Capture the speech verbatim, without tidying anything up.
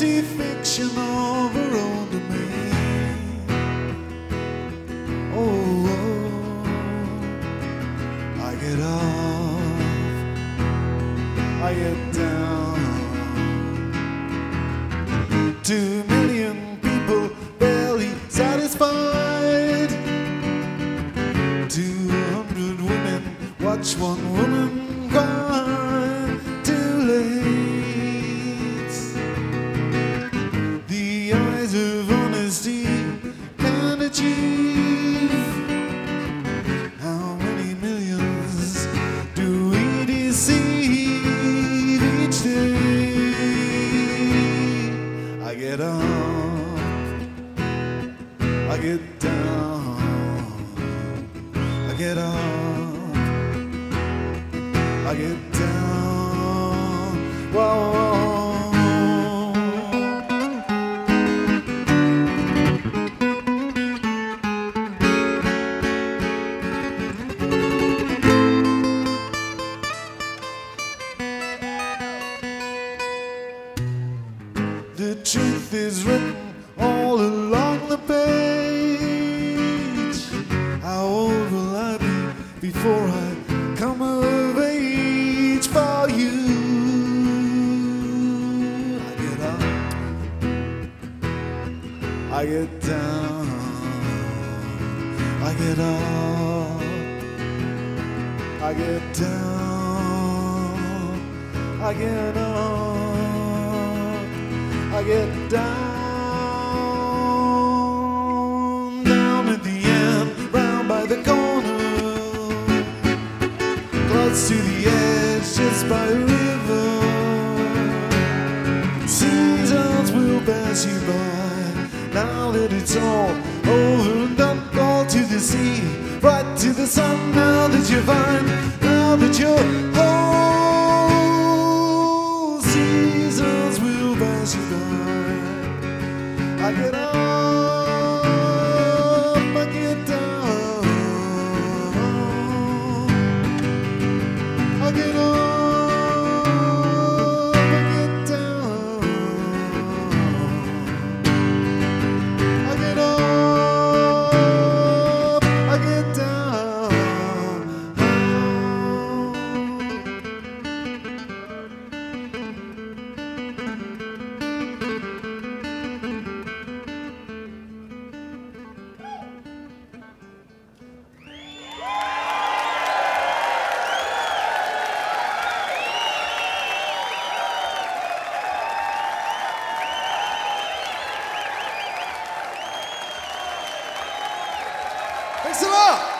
crucifixion of her own domain. Oh, oh, I get off, I get down. Two million people barely satisfied. Two hundred women watch one woman cry. Too late. The eyes of honesty can achieve. How many millions do we deceive each day? I get up, I get down, I get up, I get down. Whoa, whoa. The truth is written all along the page. How old will I be before I come of age for you? I get up, I get down, I get up, I get down, I get up, I get down, down at the end, round by the corner, close to the edge, just by the river. Seasons will pass you by, now that it's all over and done. Fall to the sea, right to the sun, now that you're fine, now that you're whole. Seasons will pass you by. I get up, I get down, I get up, I get down, I get up, I get down. Thanks a lot.